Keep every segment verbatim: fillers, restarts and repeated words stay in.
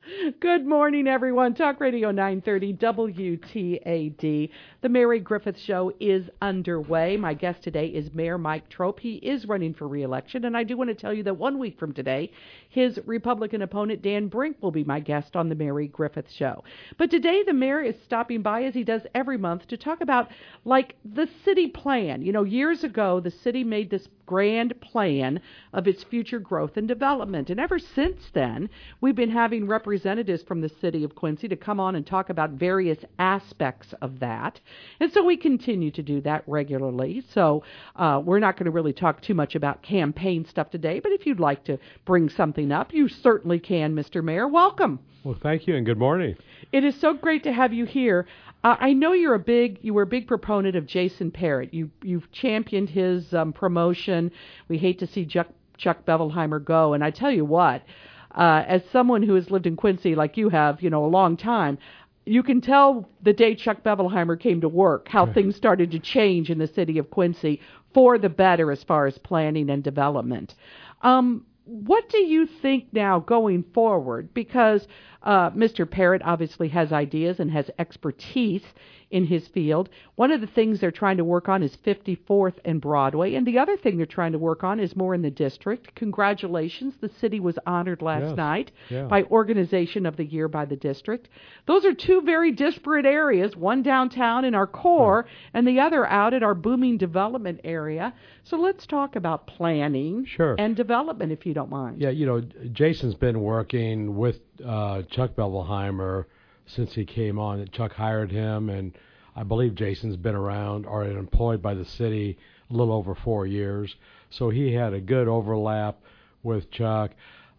Good morning, everyone. Talk Radio nine thirty W T A D. The Mary Griffith Show is underway. My guest today is Mayor Mike Trope. He is running for re-election, and I do want to tell you that one week from today, his Republican opponent, Dan Brink, will be my guest on the Mary Griffith Show. But today, the mayor is stopping by, as he does every month, to talk about, like, the city plan. You know, years ago, the city made this grand plan of its future growth and development. And ever since then, we've been having representatives from the city of Quincy to come on and talk about various aspects of that. And so we continue to do that regularly. So uh, we're not going to really talk too much about campaign stuff today, but if you'd like to bring something up, you certainly can, Mister Mayor. Welcome. Well, thank you, and good morning. It is so great to have you here. Uh, I know you're a big, you were a big proponent of Jason Parrott. You, you've championed his um, promotion. We hate to see Chuck, Chuck Bevelheimer go, and I tell you what, uh, as someone who has lived in Quincy like you have, you know, a long time, you can tell the day Chuck Bevelheimer came to work how things started to change in the city of Quincy for the better as far as planning and development. Um, what do you think now going forward? Because uh, Mister Parrott obviously has ideas and has expertise in his field. One of the things they're trying to work on is fifty-fourth and Broadway, and the other thing they're trying to work on is more in the district. Congratulations. The city was honored last yes. night yeah. by Organization of the Year by the district. Those are two very disparate areas, one downtown in our core right. and the other out at our booming development area. So let's talk about planning sure. and development, if you don't mind. Yeah, you know, Jason's been working with uh, Chuck Bevelheimer since he came on. Chuck hired him, and I believe Jason's been around or employed by the city a little over four years. So he had a good overlap with Chuck.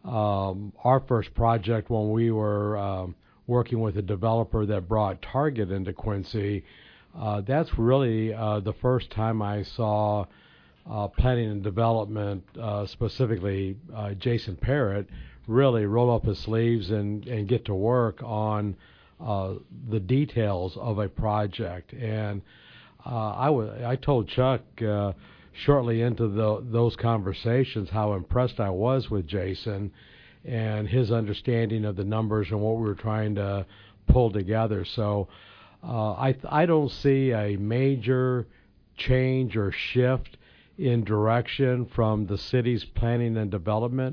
Um, our first project when we were um, working with a developer that brought Target into Quincy, uh, that's really uh, the first time I saw uh, planning and development, uh, specifically uh, Jason Parrott, really roll up his sleeves and, and get to work on Uh, the details of a project. And uh, I, w- I told Chuck uh, shortly into the, those conversations how impressed I was with Jason and his understanding of the numbers and what we were trying to pull together. So uh, I, th- I don't see a major change or shift in direction from the city's planning and development.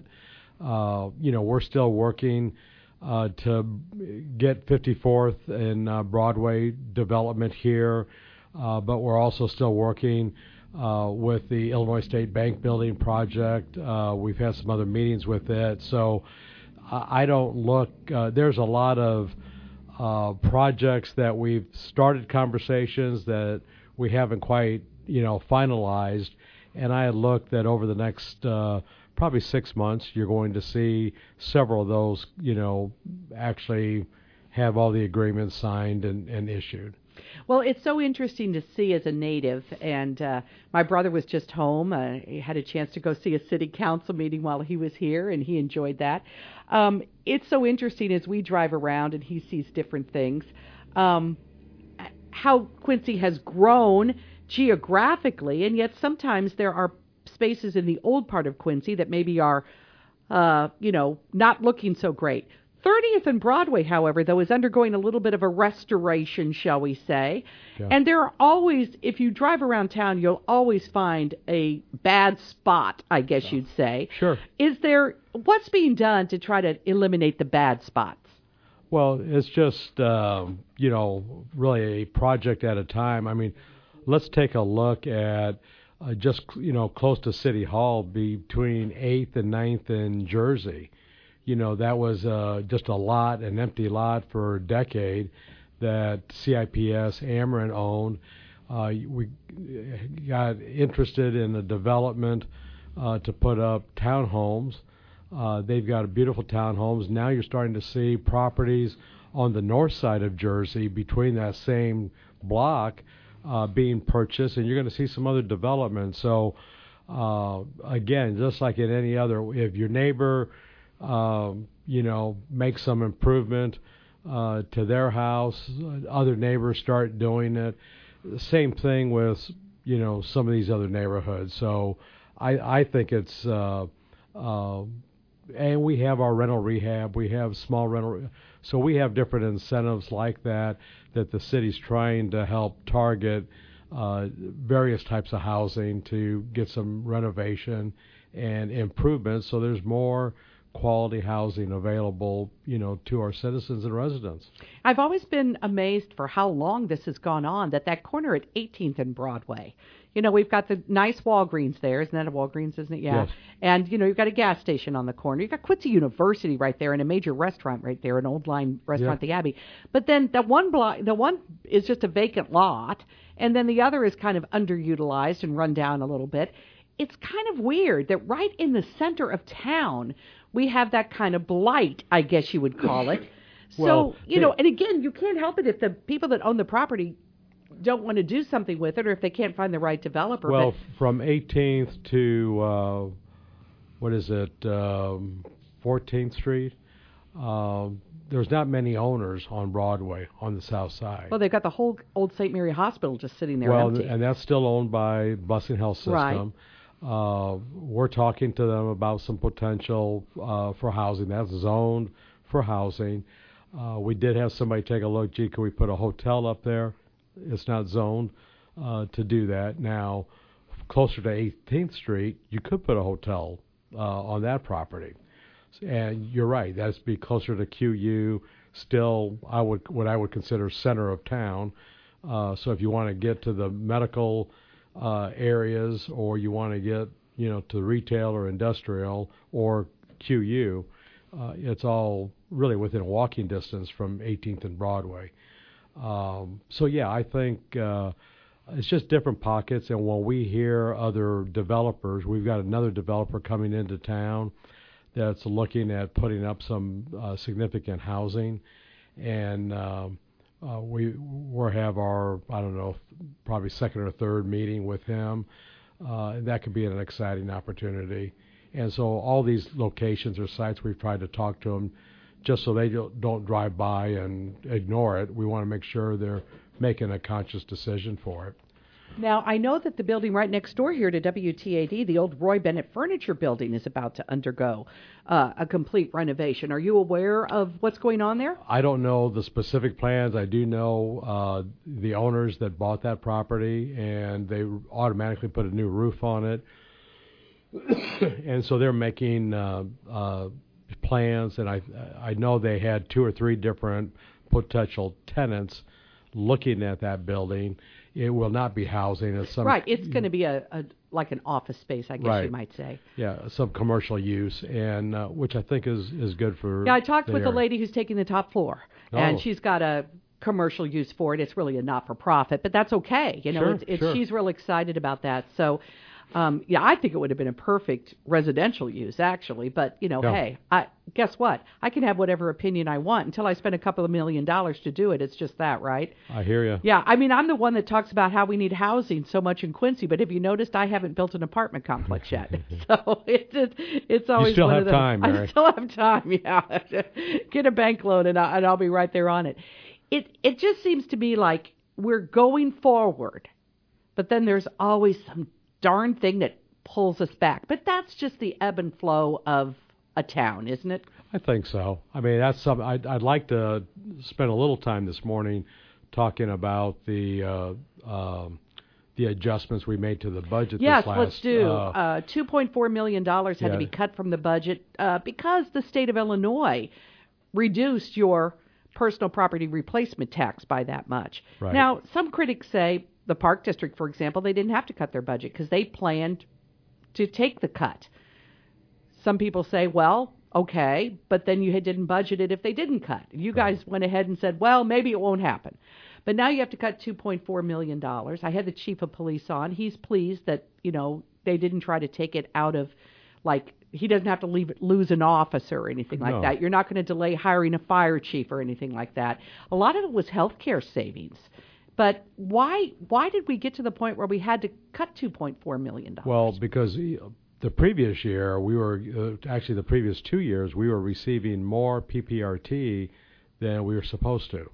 Uh, you know, we're still working Uh, to get fifty-fourth and uh, Broadway development here, uh, but we're also still working uh, with the Illinois State Bank building project. Uh, we've had some other meetings with it, so I, I don't look. Uh, there's a lot of uh, projects that we've started conversations that we haven't quite, you know, finalized, and I look that over the next Uh, probably six months, you're going to see several of those, you know, actually have all the agreements signed and, and issued. Well, it's so interesting to see as a native, and uh, my brother was just home. Uh, he had a chance to go see a city council meeting while he was here, and he enjoyed that. Um, it's so interesting as we drive around and he sees different things, um, how Quincy has grown geographically, and yet sometimes there are spaces in the old part of Quincy that maybe are, uh, you know, not looking so great. thirtieth and Broadway, however, though, is undergoing a little bit of a restoration, shall we say. Yeah. And there are always, if you drive around town, you'll always find a bad spot, I guess yeah. you'd say. Sure. Is there, what's being done to try to eliminate the bad spots? Well, it's just, um, you know, really a project at a time. I mean, let's take a look at Uh, just, you know, close to City Hall between eighth and ninth and Jersey. You know, that was uh, just a lot, an empty lot for a decade that C I P S Ameren owned. Uh, we got interested in the development uh, to put up townhomes. Uh, they've got beautiful townhomes. Now you're starting to see properties on the north side of Jersey between that same block Uh, being purchased, and you're going to see some other development. So, uh, again, just like in any other, if your neighbor, um, you know, makes some improvement uh, to their house, other neighbors start doing it. Same thing with, you know, some of these other neighborhoods. So, I, I think it's uh, uh, and we have our rental rehab. We have small rental. So we have different incentives like that that the city's trying to help target uh, various types of housing to get some renovation and improvements. So there's more quality housing available, you know, to our citizens and residents. I've always been amazed for how long this has gone on, that that corner at eighteenth and Broadway, you know, we've got the nice Walgreens there. Isn't that a Walgreens, isn't it? Yeah. Yes. And, you know, you've got a gas station on the corner. You've got Quincy University right there and a major restaurant right there, an old line restaurant, Yeah. the Abbey. But then the one block, the one is just a vacant lot, and then the other is kind of underutilized and run down a little bit. It's kind of weird that right in the center of town, we have that kind of blight, I guess you would call it. Well, so, you know, and again, you can't help it if the people that own the property don't want to do something with it, or if they can't find the right developer. Well, but from eighteenth to, uh, what is it, um, fourteenth Street, um, there's not many owners on Broadway on the south side. Well, they've got the whole old Saint Mary Hospital just sitting there well, empty. and that's still owned by Busing Health System. Right. Uh, we're talking to them about some potential uh, for housing. That's zoned for housing. Uh, we did have somebody take a look. Gee, can we put a hotel up there? It's not zoned uh, to do that. Now, closer to eighteenth Street, you could put a hotel uh, on that property. And you're right. That's be closer to Q U. Still, I would what I would consider center of town. Uh, so if you want to get to the medical uh, areas, or you want to get, you know, to retail or industrial or Q U, uh, it's all really within walking distance from eighteenth and Broadway. Um, so yeah, I think uh, it's just different pockets. And when we hear other developers, we've got another developer coming into town that's looking at putting up some uh, significant housing, and um, uh, we we have our, I don't know, probably second or third meeting with him. Uh, and that could be an exciting opportunity. And so all these locations or sites, we've tried to talk to them just so they don't, don't drive by and ignore it. We want to make sure they're making a conscious decision for it. Now, I know that the building right next door here to W T A D, the old Roy Bennett Furniture Building, is about to undergo uh, a complete renovation. Are you aware of what's going on there? I don't know the specific plans. I do know uh, the owners that bought that property, and they automatically put a new roof on it. And so they're making uh, uh, plans, and I I know they had two or three different potential tenants looking at that building. It will not be housing. It's some Right. It's going to be a, a like an office space, I guess Right. you might say. Yeah, some commercial use, and uh, which I think is, is good for. Yeah, I talked the with the area. lady who's taking the top floor, Oh. and she's got a commercial use for it. It's really a not-for-profit, but that's okay. You know, Sure, it's, it's sure. she's real excited about that. So, um, yeah, I think it would have been a perfect residential use, actually. But you know, Yeah. hey, I guess what? I can have whatever opinion I want until I spend a couple of million dollars to do it. It's just that, right? I hear you. Yeah, I mean, I'm the one that talks about how we need housing so much in Quincy, but have you noticed I haven't built an apartment complex yet? So it's it's, it's always still one have of those. time, Mary. I still have time. Yeah, get a bank loan and, I, and I'll be right there on it. It it just seems to me like we're going forward, but then there's always some darn thing that pulls us back. But that's just the ebb and flow of a town, isn't it? I think so. I mean, that's something I'd, I'd like to spend a little time this morning talking about the uh, um, the adjustments we made to the budget. Yes, this last, let's do. Uh, Uh, two point four million dollars had to yeah. be cut from the budget uh, because the state of Illinois reduced your personal property replacement tax by that much. Right. Now, some critics say the Park District, for example, they didn't have to cut their budget because they planned to take the cut. Some people say, well, okay, but then you had- didn't budget it if they didn't cut. You Right. guys went ahead and said, well, maybe it won't happen. But now you have to cut two point four million dollars. I had the chief of police on. He's pleased that, you know, they didn't try to take it out of, like, he doesn't have to leave it, lose an officer or anything like No. that. You're not going to delay hiring a fire chief or anything like that. A lot of it was healthcare savings. But why why did we get to the point where we had to cut two point four million dollars? well, because uh, the previous year, we were, uh, actually the previous two years, we were receiving more P P R T than we were supposed to.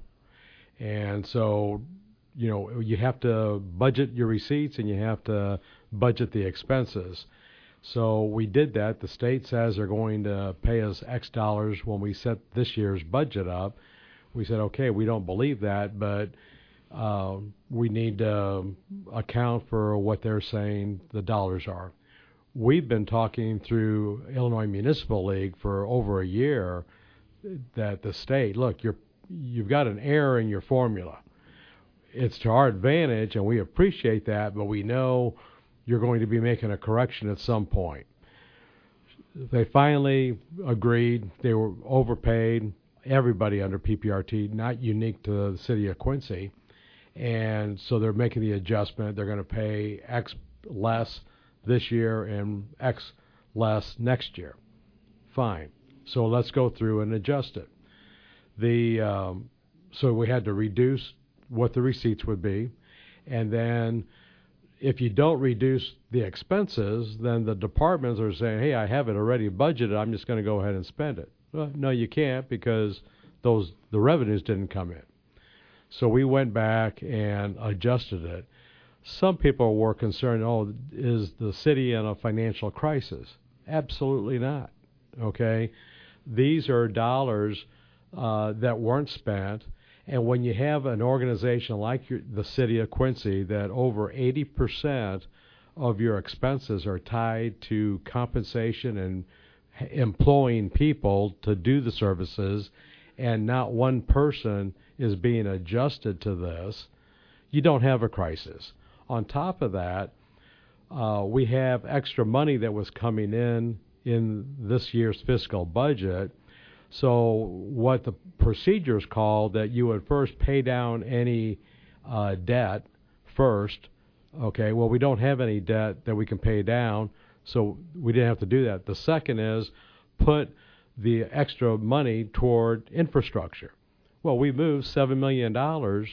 And so, you know, you have to budget your receipts and you have to budget the expenses. So we did that. The state says they're going to pay us X dollars when we set this year's budget up. We said, okay, we don't believe that, but uh, we need to account for what they're saying the dollars are. We've been talking through Illinois Municipal League for over a year that the state, look, you're, you've got an error in your formula. It's to our advantage, and we appreciate that, but we know you're going to be making a correction at some point. They finally agreed. They were overpaid. Everybody under P P R T, not unique to the city of Quincy. And so they're making the adjustment. They're going to pay X less this year and X less next year. Fine. So let's go through and adjust it. The um, so we had to reduce what the receipts would be, and then if you don't reduce the expenses, then the departments are saying, hey, I have it already budgeted, I'm just going to go ahead and spend it. Well, no, you can't, because those the revenues didn't come in. So we went back and adjusted it. Some people were concerned, oh, is the city in a financial crisis? Absolutely not, okay? These are dollars uh, that weren't spent. And when you have an organization like your, the city of Quincy, that over eighty percent of your expenses are tied to compensation and employing people to do the services, and not one person is being adjusted to this, you don't have a crisis. On top of that, uh, we have extra money that was coming in in this year's fiscal budget. So what the procedures call that you would first pay down any uh, debt first. Okay, well, we don't have any debt that we can pay down, so we didn't have to do that. The second is put the extra money toward infrastructure. Well, we moved seven million dollars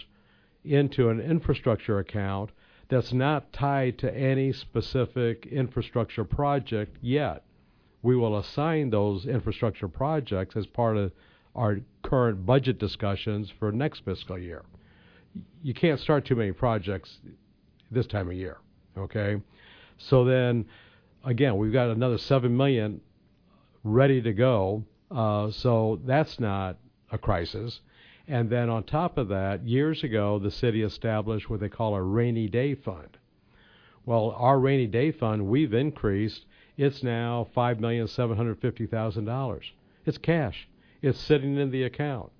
into an infrastructure account that's not tied to any specific infrastructure project yet. We will assign those infrastructure projects as part of our current budget discussions for next fiscal year. You can't start too many projects this time of year, okay? So then, again, we've got another seven million dollars ready to go, uh, so that's not a crisis. And then on top of that, years ago, the city established what they call a rainy day fund. Well, our rainy day fund, we've increased. It's now five million seven hundred fifty thousand dollars. It's cash. It's sitting in the account.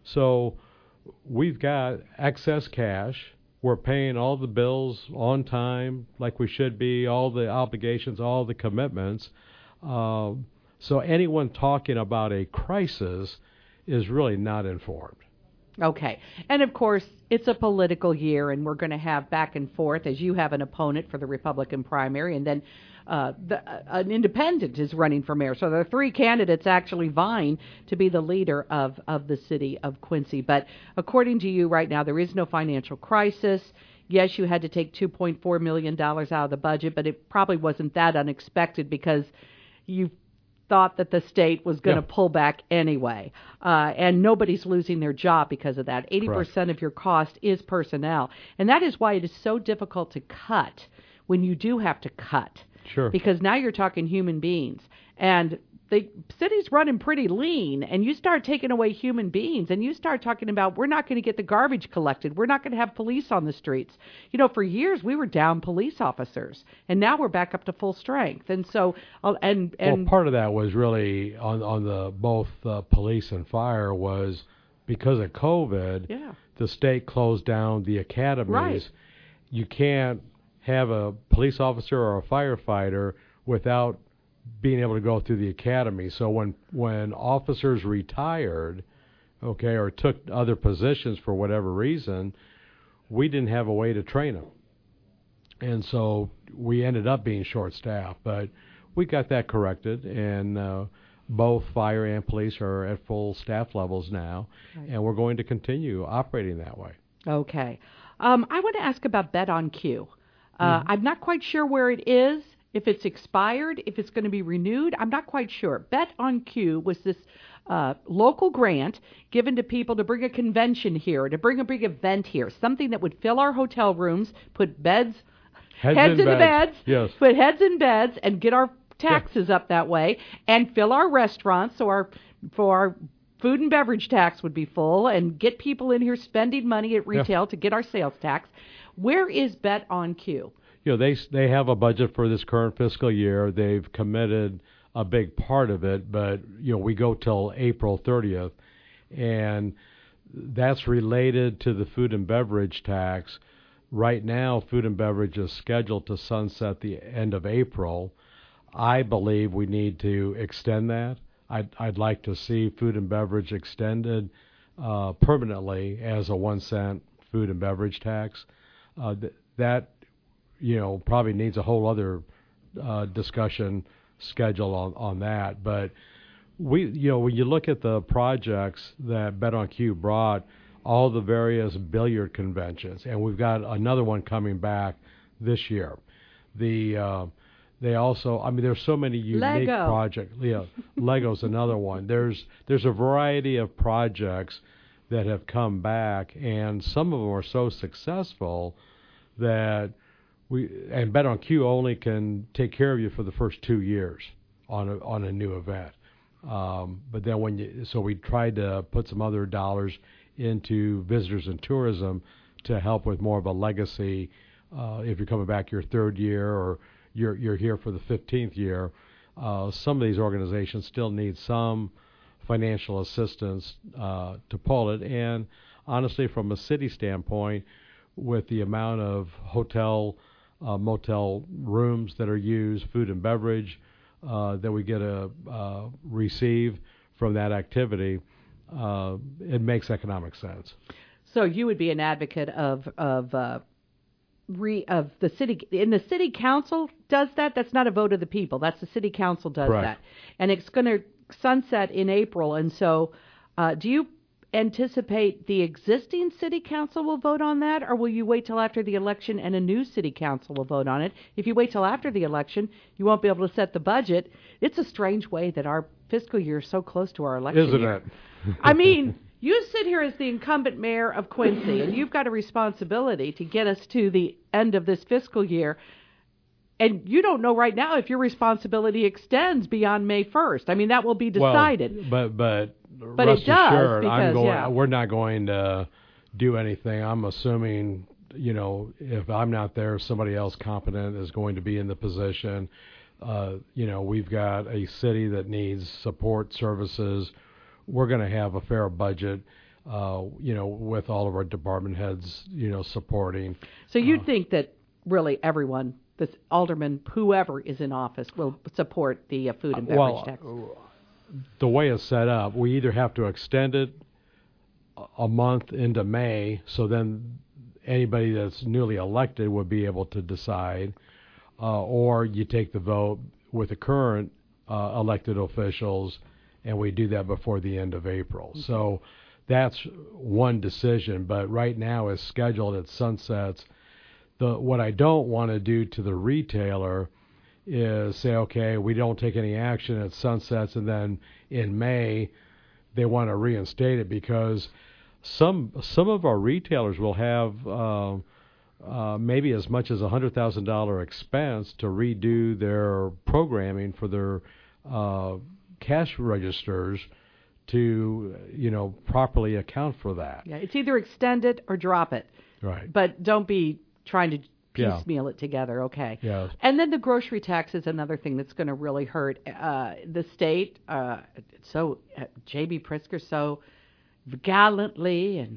So we've got excess cash. We're paying all the bills on time like we should be, all the obligations, all the commitments. Uh, so anyone talking about a crisis is really not informed. Okay. And, of course, it's a political year, and we're going to have back and forth as you have an opponent for the Republican primary, and then uh, the, uh, an independent is running for mayor. So there are three candidates actually vying to be the leader of, of the city of Quincy. But according to you right now, there is no financial crisis. Yes, you had to take two point four million dollars out of the budget, but it probably wasn't that unexpected because you thought that the state was going to yeah. pull back anyway. Uh, and nobody's losing their job because of that. eighty percent Correct. Of your cost is personnel. And that is why it is so difficult to cut when you do have to cut. Sure. Because now you're talking human beings. And the city's running pretty lean, and you start taking away human beings, and you start talking about we're not going to get the garbage collected. We're not going to have police on the streets. You know, for years we were down police officers, and now we're back up to full strength. And so, uh, and and well, part of that was really on on the both uh, police and fire was because of COVID. Yeah. The state closed down the academies. Right. You can't have a police officer or a firefighter without being able to go through the academy. So when when officers retired, okay, or took other positions for whatever reason, we didn't have a way to train them. And so we ended up being short-staffed. But we got that corrected, and uh, both fire and police are at full staff levels now, right. And we're going to continue operating that way. Okay. Um, I want to ask about Bet on Q. Uh, mm-hmm. I'm not quite sure where it is. If it's expired, if it's going to be renewed, I'm not quite sure. Bet on Q was this uh, local grant given to people to bring a convention here, to bring a big event here, something that would fill our hotel rooms, put beds, heads, heads in, in the beds, yes. put heads in beds, and get our taxes yeah. up that way and fill our restaurants so our for our food and beverage tax would be full and get people in here spending money at retail yeah. to get our sales tax. Where is Bet on Q? You know, they they have a budget for this current fiscal year. They've committed a big part of it, but you know, we go till April thirtieth, and that's related to the food and beverage tax. Right now, food and beverage is scheduled to sunset the end of April. I believe we need to extend that. I'd, I'd like to see food and beverage extended uh, permanently as a one cent food and beverage tax. Uh, th- that, you know, probably needs a whole other uh, discussion schedule on, on that. But we, you know, when you look at the projects that Bet on Q brought, all the various billiard conventions, and we've got another one coming back this year. The uh, they also, I mean, there's so many unique Lego. projects. Yeah, Lego's another one. There's there's a variety of projects that have come back, and some of them are so successful that we and Bet on Q only can take care of you for the first two years on a, on a new event. Um, but then when you, so we tried to put some other dollars into visitors and tourism to help with more of a legacy. Uh, if you're coming back your third year or you're you're here for the fifteenth year, uh, some of these organizations still need some financial assistance uh, to pull it. And honestly, from a city standpoint, with the amount of hotel, uh, motel rooms that are used, food and beverage uh, that we get a uh, receive from that activity, uh, it makes economic sense. So you would be an advocate of of uh, re of the city, and the city council does that. That's not a vote of the people. That's the city council does Correct. that, and it's going to sunset in April. And so, uh, do you anticipate the existing city council will vote on that, or will you wait till after the election and a new city council will vote on it? If you wait till after the election, you won't be able to set the budget. It's a strange way that our fiscal year is so close to our election Isn't year. it? I mean, you sit here as the incumbent mayor of Quincy, and you've got a responsibility to get us to the end of this fiscal year. And you don't know right now if your responsibility extends beyond May first. I mean, that will be decided. Well, but but, but rest it does assured, because, I'm going, yeah. we're not going to do anything. I'm assuming, you know, if I'm not there, somebody else competent is going to be in the position. Uh, you know, we've got a city that needs support services. We're going to have a fair budget, uh, you know, with all of our department heads, you know, supporting. So you uh, think that really everyone, this alderman, whoever is in office, will support the uh, food and beverage well, tax? The way it's set up, we either have to extend it a month into May, so then anybody that's newly elected would be able to decide, uh, or you take the vote with the current uh, elected officials, and we do that before the end of April. Mm-hmm. So that's one decision, but right now it's scheduled, it sunsets. The, what I don't want to do to the retailer is say, okay, we don't take any action, it sunsets, and then in May they want to reinstate it, because some some of our retailers will have uh, uh, maybe as much as a one hundred thousand dollars expense to redo their programming for their uh, cash registers to, you know, properly account for that. Yeah, it's either extend it or drop it. Right. But don't be trying to piecemeal yeah. it together, okay? Yeah. And then the grocery tax is another thing that's going to really hurt uh, the state. Uh, so uh, J B Pritzker so gallantly and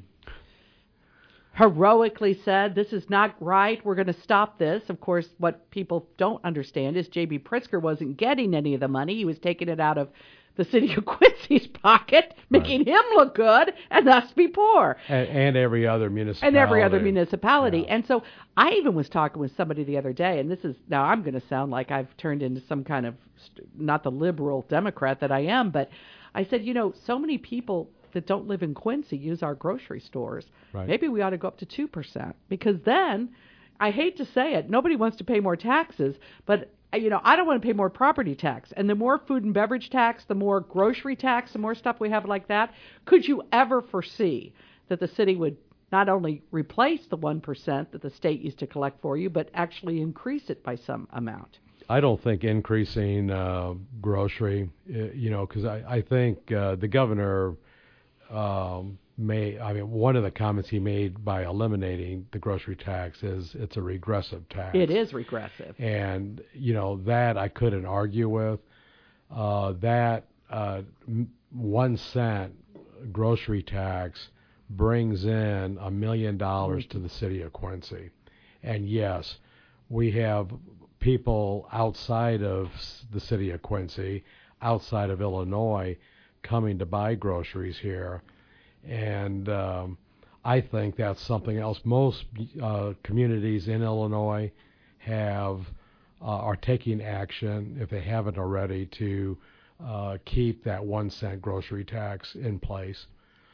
heroically said, this is not right, we're going to stop this. Of course, what people don't understand is J B Pritzker wasn't getting any of the money. He was taking it out of the city of Quincy's pocket, making right. him look good and us be poor. And, and every other municipality. And every other municipality. Yeah. And so I even was talking with somebody the other day, and this is, now I'm going to sound like I've turned into some kind of, not the liberal Democrat that I am, but I said, you know, so many people that don't live in Quincy use our grocery stores. Right. Maybe we ought to go up to two percent, because then, I hate to say it, nobody wants to pay more taxes, but you know, I don't want to pay more property tax. And the more food and beverage tax, the more grocery tax, the more stuff we have like that. Could you ever foresee that the city would not only replace the one percent that the state used to collect for you, but actually increase it by some amount? I don't think increasing uh, grocery, uh, you know, because I, I think uh, the governor um, may, I mean, one of the comments he made by eliminating the grocery tax is it's a regressive tax. It is regressive. And, you know, that I couldn't argue with. Uh, that uh, m- one cent grocery tax brings in a million dollars to the city of Quincy. And yes, we have people outside of the city of Quincy, outside of Illinois, coming to buy groceries here. And um, I think that's something else. Most uh, communities in Illinois have uh, are taking action, if they haven't already, to uh, keep that one cent grocery tax in place.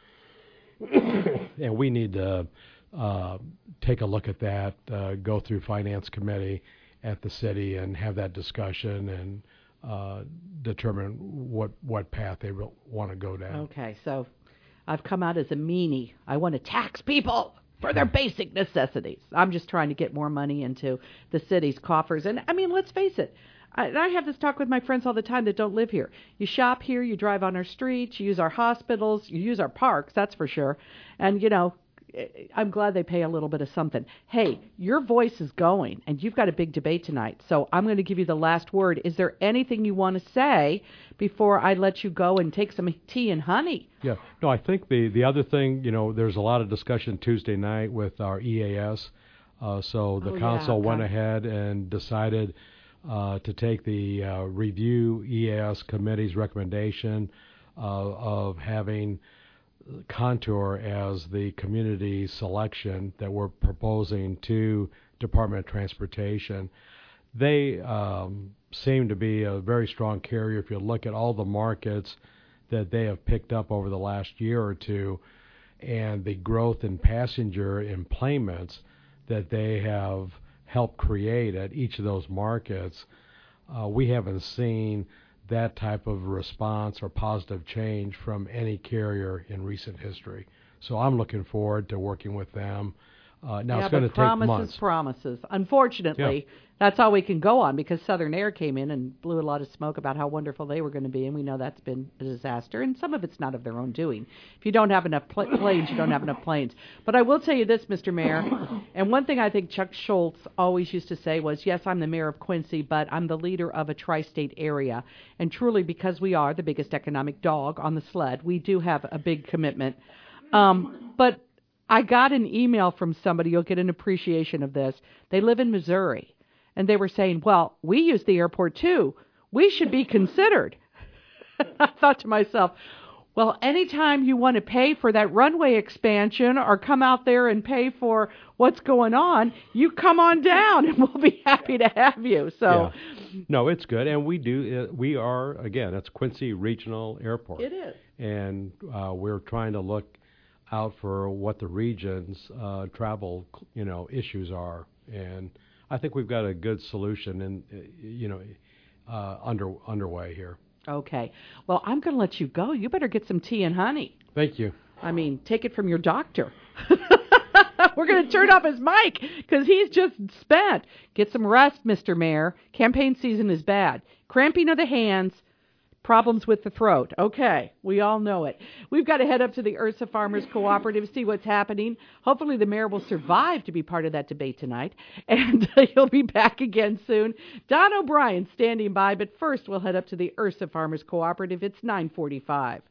And we need to uh, take a look at that, uh, go through finance committee at the city and have that discussion and uh, determine what what path they re- want to go down. Okay, so I've come out as a meanie. I want to tax people for their basic necessities. I'm just trying to get more money into the city's coffers. And, I mean, let's face it. I, I have this talk with my friends all the time that don't live here. You shop here, you drive on our streets, you use our hospitals, you use our parks, that's for sure. And, you know, I'm glad they pay a little bit of something. Hey, your voice is going, and you've got a big debate tonight. So I'm going to give you the last word. Is there anything you want to say before I let you go and take some tea and honey? Yeah. No, I think the, the other thing, you know, there's a lot of discussion Tuesday night with our E A S. Uh, so the oh, council yeah, went okay. ahead and decided uh, to take the uh, review E A S committee's recommendation uh, of having Contour as the community selection that we're proposing to Department of Transportation. They um, seem to be a very strong carrier. If you look at all the markets that they have picked up over the last year or two and the growth in passenger employments that they have helped create at each of those markets, uh, we haven't seen that type of response or positive change from any carrier in recent history. So I'm looking forward to working with them. Uh, now yeah, it's going to take promises, months. promises. Unfortunately, yeah. That's all we can go on because Southern Air came in and blew a lot of smoke about how wonderful they were going to be, and we know that's been a disaster. And some of it's not of their own doing. If you don't have enough pl- planes, you don't have enough planes. But I will tell you this, Mister Mayor, and one thing I think Chuck Schultz always used to say was, yes, I'm the mayor of Quincy, but I'm the leader of a tri-state area. And truly, because we are the biggest economic dog on the sled, we do have a big commitment. Um, but I got an email from somebody, you'll get an appreciation of this. They live in Missouri, and they were saying, well, we use the airport too. We should be considered. I thought to myself, well, anytime you want to pay for that runway expansion or come out there and pay for what's going on, you come on down, and we'll be happy to have you. So, yeah. No, it's good, and we do. Uh, we are, again, it's Quincy Regional Airport. It is. And uh, we're trying to look out for what the region's uh, travel, you know, issues are, and I think we've got a good solution, in, uh, you know, uh, under underway here. Okay. Well, I'm going to let you go. You better get some tea and honey. Thank you. I mean, take it from your doctor. We're going to turn off his mic because he's just spent. Get some rest, Mister Mayor. Campaign season is bad. Cramping of the hands. Problems with the throat. Okay, we all know it. We've got to head up to the Ursa Farmers Cooperative, see what's happening. Hopefully the mayor will survive to be part of that debate tonight, and uh, he'll be back again soon. Don O'Brien standing by, but first we'll head up to the Ursa Farmers Cooperative. It's nine forty-five.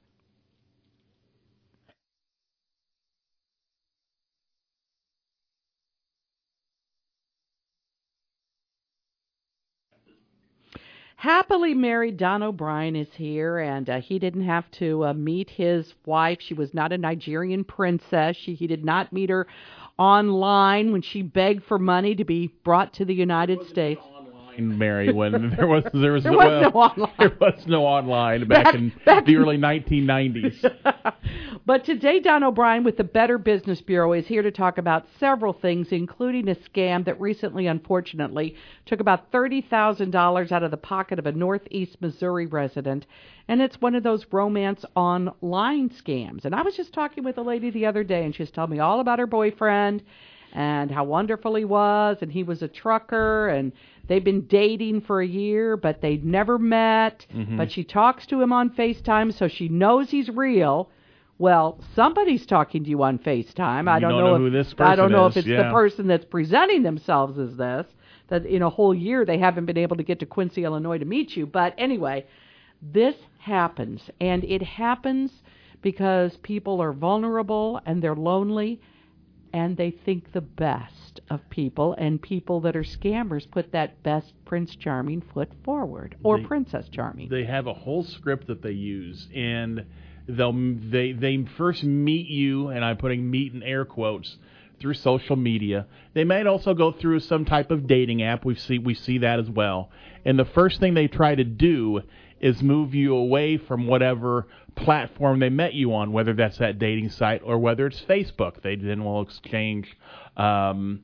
Happily married Don O'Brien is here, and uh, he didn't have to uh, meet his wife. She was not a Nigerian princess. She, he did not meet her online when she begged for money to be brought to the United States. Mary, when there was there was, there no, was no online. There was no online back, back in back the early nineteen nineties. But today, Don O'Brien with the Better Business Bureau is here to talk about several things, including a scam that recently, unfortunately, took about thirty thousand dollars out of the pocket of a Northeast Missouri resident, and it's one of those romance online scams. And I was just talking with a lady the other day, and she was telling me all about her boyfriend, and how wonderful he was, and he was a trucker, and they've been dating for a year, but they'd never met, Mm-hmm. but she talks to him on FaceTime, so she knows he's real. Well, somebody's talking to you on FaceTime. I You don't don't know, know if, who this I don't person know is, if it's yeah. the person that's presenting themselves as this, that in a whole year they haven't been able to get to Quincy, Illinois to meet you. But anyway, this happens, and it happens because people are vulnerable and they're lonely, and they think the best of people, and people that are scammers put that best Prince Charming foot forward, or They- Princess Charming. They have a whole script that they use, and they'll they they first meet you, and I'm putting "meet" in air quotes, through social media. They might also go through some type of dating app. We see we see that as well. And the first thing they try to do is move you away from whatever platform they met you on, whether that's that dating site or whether it's Facebook. They then will exchange um,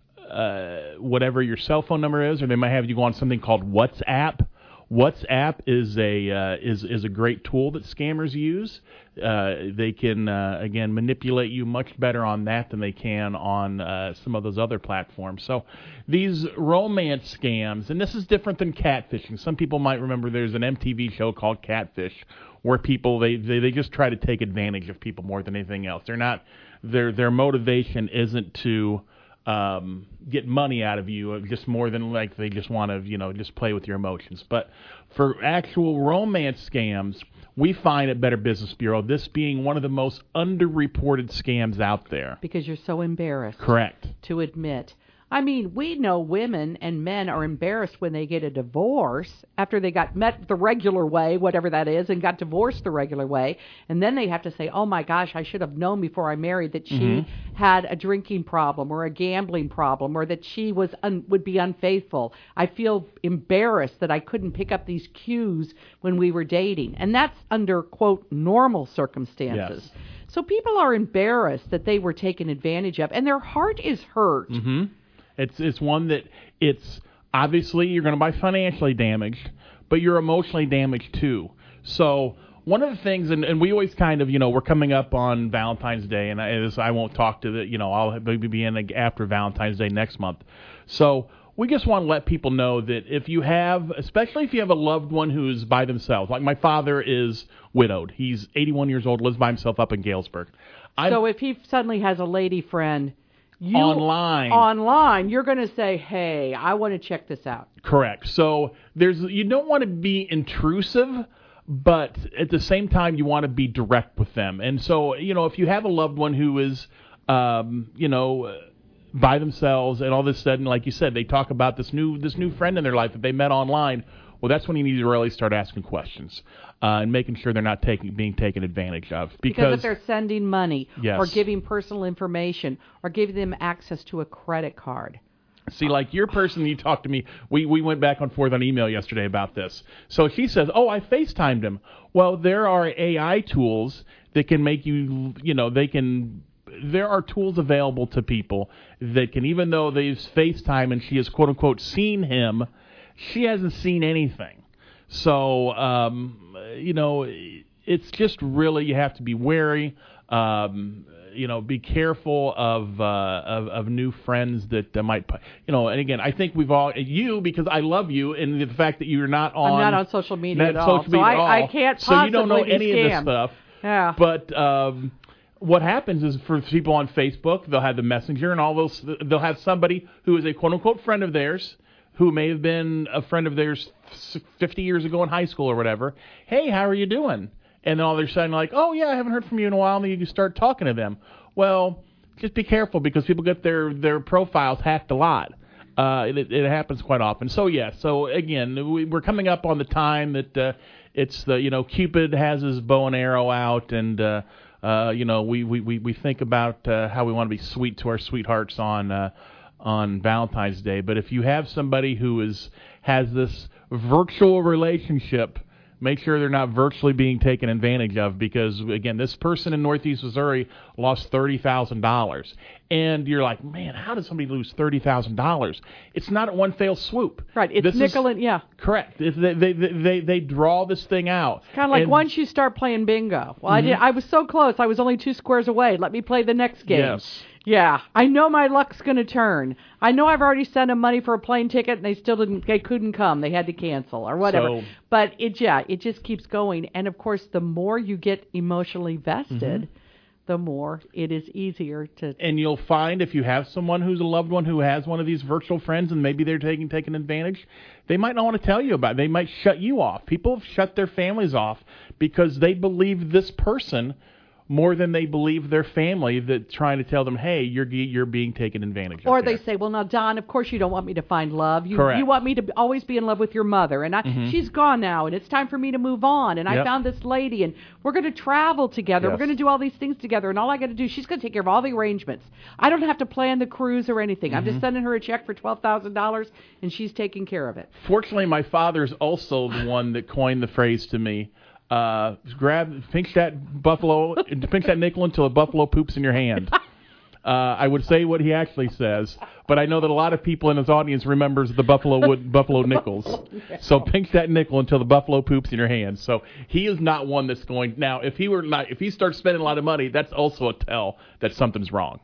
uh, whatever your cell phone number is, or they might have you go on something called WhatsApp. WhatsApp is a uh, is is a great tool that scammers use. Uh, they can uh, again manipulate you much better on that than they can on uh, some of those other platforms. So these romance scams, and this is different than catfishing. Some people might remember there's an M T V show called Catfish, where people they, they, they just try to take advantage of people more than anything else. They're not their their motivation isn't to um, get money out of you, just more than like they just want to, you know, just play with your emotions. But for actual romance scams, we find at Better Business Bureau this being one of the most underreported scams out there. Because you're so embarrassed Correct. to admit. I mean, we know women and men are embarrassed when they get a divorce after they got met the regular way, whatever that is, and got divorced the regular way. And then they have to say, oh, my gosh, I should have known before I married that she Mm-hmm. had a drinking problem or a gambling problem or that she was un- would be unfaithful. I feel embarrassed that I couldn't pick up these cues when we were dating. And that's under, quote, normal circumstances. Yes. So people are embarrassed that they were taken advantage of, and their heart is hurt. Mm-hmm. It's it's one that it's obviously you're going to buy financially damaged, but you're emotionally damaged too. So one of the things, and, and we always kind of, you know, we're coming up on Valentine's Day, and I, as I won't talk to the, you know, I'll be in after Valentine's Day next month. So we just want to let people know that if you have, especially if you have a loved one who's by themselves, like my father is widowed. He's eighty-one years old, lives by himself up in Galesburg. I'm, So if he suddenly has a lady friend, you, Online. online, you're going to say, "Hey, I want to check this out." Correct. So there's you don't want to be intrusive, but at the same time you want to be direct with them. And so, you know, if you have a loved one who is, um, you know, by themselves, and all of a sudden, like you said, they talk about this new this new friend in their life that they met online. Well, that's when you need to really start asking questions uh, and making sure they're not taking being taken advantage of. Because, Because, if they're sending money Yes. or giving personal information or giving them access to a credit card. see, like your person you talked to me, we, we went back and forth on email yesterday about this. So she says, oh, I FaceTimed him. Well, there are A I tools that can make you, you know, they can, there are tools available to people that can, even though they've FaceTime and she has quote unquote seen him, she hasn't seen anything. So, um, you know, it's just really, you have to be wary. Um, you know, be careful of, uh, of of new friends that uh, might, you know. And again, I think we've all you because I love you, and the fact that you're not on. I'm not on social media not at all, social so media I, at all, I can't so possibly you don't know be any scammed. of this stuff. Yeah. But um, what happens is for people on Facebook, they'll have the messenger, and all those. They'll have somebody who is a quote unquote friend of theirs, who may have been a friend of theirs fifty years ago in high school or whatever. Hey, how are you doing? And then all of a sudden, like, oh, yeah, I haven't heard from you in a while, and then you start talking to them. Well, just be careful because people get their, their profiles hacked a lot. Uh, it, it happens quite often. So, yeah, so, again, we, we're coming up on the time that uh, it's the, you know, Cupid has his bow and arrow out, and, uh, uh, you know, we, we, we, we think about uh, how we want to be sweet to our sweethearts on uh, on Valentine's Day. But if you have somebody who is has this virtual relationship, make sure they're not virtually being taken advantage of because, again, this person in Northeast Missouri lost thirty thousand dollars. And you're like, man, how does somebody lose thirty thousand dollars? It's not at one fell swoop. Right, it's This nickel is, and, yeah. Correct. They, they, they, they, they draw this thing out. Kind of like And- once you start playing bingo. Well, I did. I was so close. I was only two squares away. Let me play the next game. Yes. Yeah, I know my luck's going to turn. I know I've already sent them money for a plane ticket, and they still didn't. They couldn't come. They had to cancel or whatever. So, but it, yeah, it just keeps going. And of course, the more you get emotionally vested, mm-hmm. the more it is easier to. And you'll find if you have someone who's a loved one who has one of these virtual friends, and maybe they're taking taking advantage, they might not want to tell you about it. They might shut you off. People have shut their families off because they believe this person more than they believe their family that's trying to tell them, hey, you're you're being taken advantage of. Or there. they say, well, now, Don, of course you don't want me to find love. You, Correct. You want me to always be in love with your mother. And I, mm-hmm. she's gone now, and it's time for me to move on. And yep. I found this lady, and we're going to travel together. Yes. We're going to do all these things together. And all I got to do, she's going to take care of all the arrangements. I don't have to plan the cruise or anything. Mm-hmm. I'm just sending her a check for twelve thousand dollars, and she's taking care of it. Fortunately, my father's also the one that coined the phrase to me. Uh, grab, pinch that buffalo, pinch that nickel until a buffalo poops in your hand. Uh, I would say what he actually says, but I know that a lot of people in his audience remembers the buffalo wood, buffalo nickels. So pinch that nickel until the buffalo poops in your hand. So he is not one that's going. Now, if he were not, if he starts spending a lot of money, that's also a tell that something's wrong.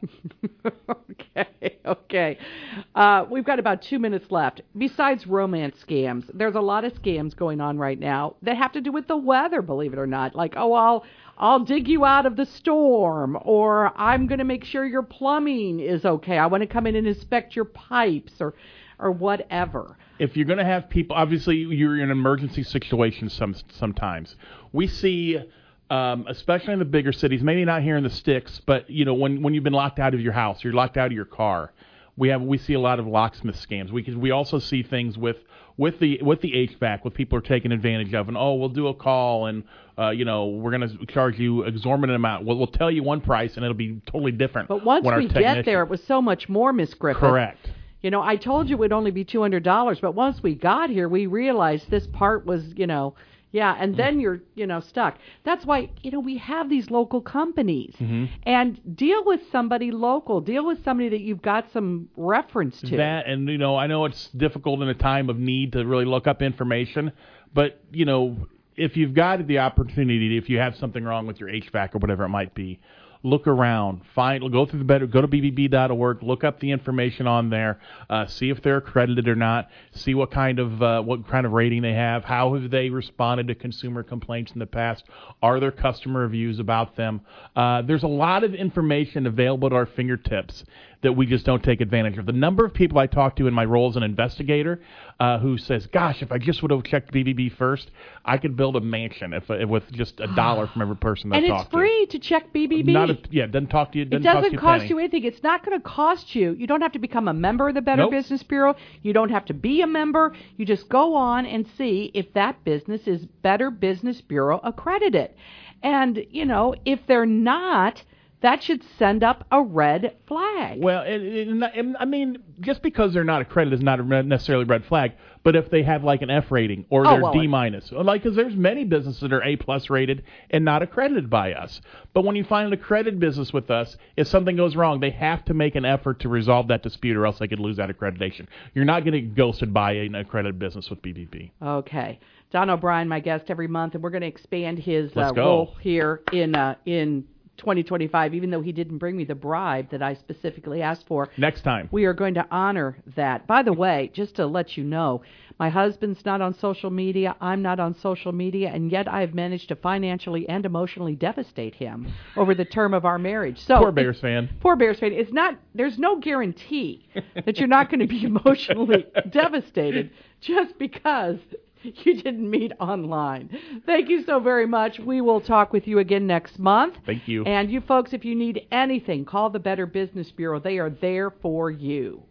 okay, okay. Uh, we've got about two minutes left. Besides romance scams, there's a lot of scams going on right now that have to do with the weather, believe it or not. Like, oh, I'll I'll dig you out of the storm, or I'm going to make sure your plumbing is okay. I want to come in and inspect your pipes, or or whatever. If you're going to have people, obviously you're in an emergency situation some, sometimes. We see, um, especially in the bigger cities, maybe not here in the sticks, but you know when, when you've been locked out of your house, you're locked out of your car. We have we see a lot of locksmith scams. We can, we also see things with with the with the H V A C, what people are taking advantage of, and oh, we'll do a call, and uh, you know we're going to charge you exorbitant amount. We'll, we'll tell you one price, and it'll be totally different. But once when we get there, it was so much more, Miss Griffith. Correct. You know, I told you it would only be two hundred dollars, but once we got here, we realized this part was, you know. Yeah, and then you're, you know, stuck. That's why, you know, we have these local companies. Mm-hmm. And deal with somebody local. Deal with somebody that you've got some reference to. That, and, you know, I know it's difficult in a time of need to really look up information. But, you know, if you've got the opportunity, if you have something wrong with your H V A C or whatever it might be, look around, find, go through the better, go to b b b dot org, look up the information on there, uh, see if they're accredited or not, see what kind of uh, what kind of rating they have, how have they responded to consumer complaints in the past, are there customer reviews about them. Uh, there's a lot of information available at our fingertips that we just don't take advantage of. The number of people I talk to in my role as an investigator uh, who says, gosh, if I just would have checked B B B first, I could build a mansion if, if with just a dollar from every person that I talk to. And it's free to check B B B. Not a, yeah, it doesn't talk to you. Doesn't it doesn't cost you, cost you anything. It's not going to cost you. You don't have to become a member of the Better Nope. Business Bureau. You don't have to be a member. You just go on and see if that business is Better Business Bureau accredited. And, you know, if they're not, that should send up a red flag. Well, it, it, I mean, just because they're not accredited is not a necessarily a red flag. But if they have like an F rating or oh, they're well, D minus, like because there's many businesses that are A plus rated and not accredited by us. But when you find an accredited business with us, if something goes wrong, they have to make an effort to resolve that dispute, or else they could lose that accreditation. You're not going to get ghosted by an accredited business with B B B. Okay. Don O'Brien, my guest every month, and we're going to expand his uh, go. role here in uh, in. twenty twenty-five, even though he didn't bring me the bribe that I specifically asked for. Next time. We are going to honor that. By the way, just to let you know, my husband's not on social media, I'm not on social media, and yet I've managed to financially and emotionally devastate him over the term of our marriage. So poor Bears fan. Poor Bears fan. It's not, there's no guarantee that you're not going to be emotionally devastated just because you didn't meet online. Thank you so very much. We will talk with you again next month. Thank you. And you folks, if you need anything, call the Better Business Bureau. They are there for you.